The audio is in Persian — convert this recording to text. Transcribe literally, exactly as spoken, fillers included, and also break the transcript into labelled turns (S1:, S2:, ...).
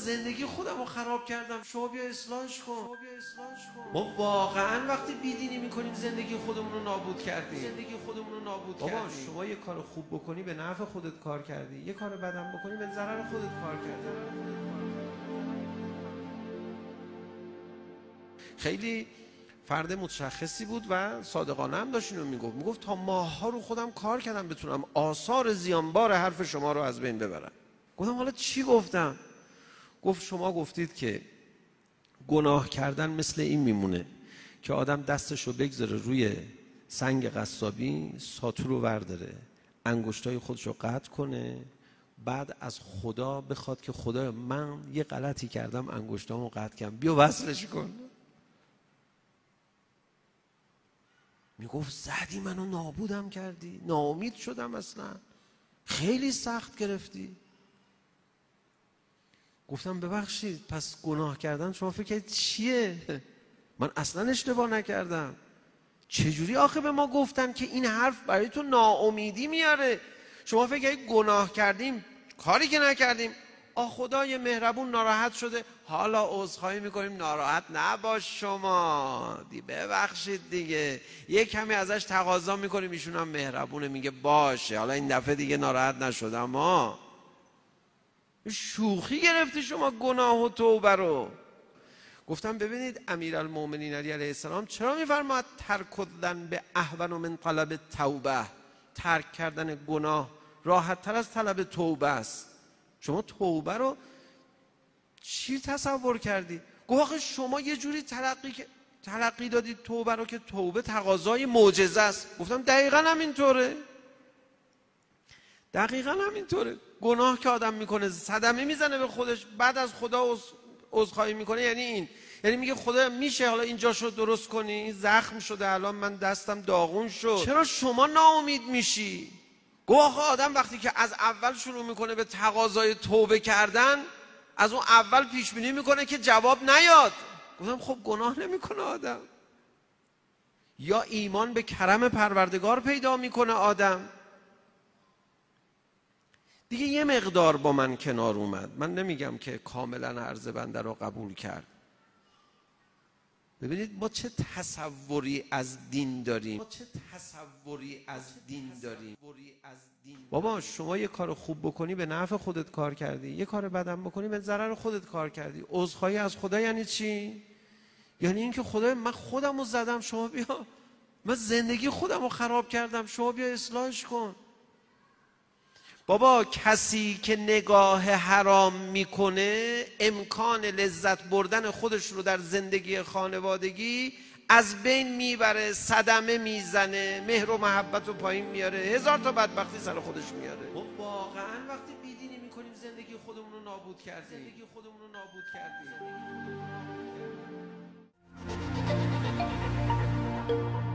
S1: زندگی خودم رو خراب کردم، شما بیا اصلاحش کن. ما واقعا وقتی بیدینی میکنیم زندگی خودمون رو نابود کردیم. زندگی خودمون رو نابود بابا کردیم. شما یه کار خوب بکنی به نفع خودت کار کردی، یه کار بدم بکنی به ضرر خودت کار کردی. خیلی فرد متشخصی بود و صادقانه هم داشت اینو میگفت. میگفت تا ماه‌ها رو خودم کار کردم بتونم آثار زیانبار حرف شما رو از بین ببرم. گفتم حالا چی گفتم؟ گفت شما گفتید که گناه کردن مثل این میمونه که آدم دستشو بگذاره روی سنگ قصابی، ساتور رو ورداره، انگشتای خودشو قطع کنه، بعد از خدا بخواد که خدا من یه غلطی کردم انگشتامو قطع کردم، بیا وصلش کن. میگفت زدی منو نابودم کردی، ناامید شدم، اصلا خیلی سخت گرفتی. گفتم ببخشید پس گناه کردن شما فکر کنید چیه؟ من اصلا اشتباه نکردم. چجوری آخه به ما گفتن که این حرف برای تو ناامیدی میاره؟ شما فکر کنید گناه کردیم، کاری که نکردیم، آ خدای مهربون ناراحت شده، حالا عذرخواهی میکنیم ناراحت نباش شما دی ببخشید دیگه، یه کمی ازش تقاضا میکنیم، ایشون هم مهربونه میگه باشه حالا این دفعه دیگه ناراحت نشدم. ما شوخی گرفتی شما گناه و توبه رو. گفتم ببینید امیرالمومنین علی علیه السلام چرا میفرماد ترک الذنب به اهون من طلب توبه؟ ترک کردن گناه راحت تر از طلب توبه است. شما توبه رو چی تصور کردی؟ گفت آخه شما یه جوری تلقی تلقی دادید توبه رو که توبه تقاضای معجزه است. گفتم دقیقاً همینطوره، دقیقاً همینطوره. گناه که آدم میکنه صدمه میزنه به خودش، بعد از خدا عذرخواهی میکنه، یعنی این، یعنی میگه خدا میشه حالا اینجاشو درست کنی، این زخم شده الان من دستم داغون شد. چرا شما ناامید میشی؟ گفت آخه آدم وقتی که از اول شروع میکنه به تقاضای توبه کردن، از اون اول پیش بینی میکنه که جواب نیاد. گفتم خب گناه نمیکنه آدم، یا ایمان به کرم پروردگار پیدا میکنه آدم دیگه. یه مقدار با من کنار اومد. من نمیگم که کاملا عرض بنده رو قبول کرد. ببینید ما چه تصوری از دین داریم، ما چه تصوری از دین داریم. بابا شما یه کار خوب بکنی به نفع خودت کار کردی، یه کار بدم بکنی به ضرر خودت کار کردی. عذرخواهی از خدا یعنی چی؟ یعنی اینکه خدای من خودم رو زدم، شما بیا، من زندگی خودم رو خراب کردم، شما بیا اصلاحش کن. بابا کسی که نگاه حرام میکنه امکان لذت بردن خودش رو در زندگی خانوادگی از بین میبره، صدمه میزنه، مهر و محبت رو پایین میاره، هزار تا بدبختی سر خودش میاره. ما واقعا وقتی بیدینی میکنیم زندگی خودمون رو نابود کردیم. زندگی خودمون رو نابود کردیم.